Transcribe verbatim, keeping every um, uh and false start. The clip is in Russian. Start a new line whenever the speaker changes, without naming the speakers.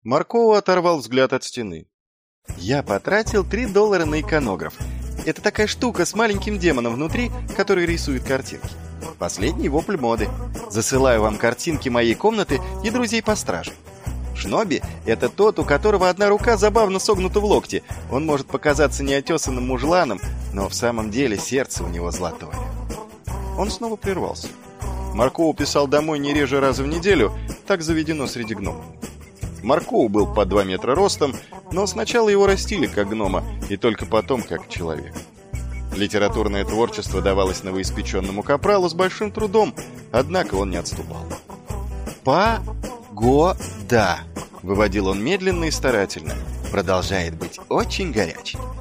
Маркова оторвал взгляд от стены. Я потратил три доллара на иконограф. Это такая штука с маленьким демоном внутри, который рисует картинки. Последний вопль моды. Засылаю вам картинки моей комнаты и друзей по страже. Шноби — это тот, у которого одна рука забавно согнута в локте. Он может показаться неотесанным мужланом, но в самом деле сердце у него золотое. Он снова прервался. Маркоу писал домой не реже раза в неделю, так заведено среди гномов. Маркоу был по два метра ростом, но сначала его растили как гнома, и только потом как человек. Литературное творчество давалось новоиспеченному капралу с большим трудом, однако он не отступал. «Погода», — выводил он медленно и старательно, — «продолжает быть очень горячей.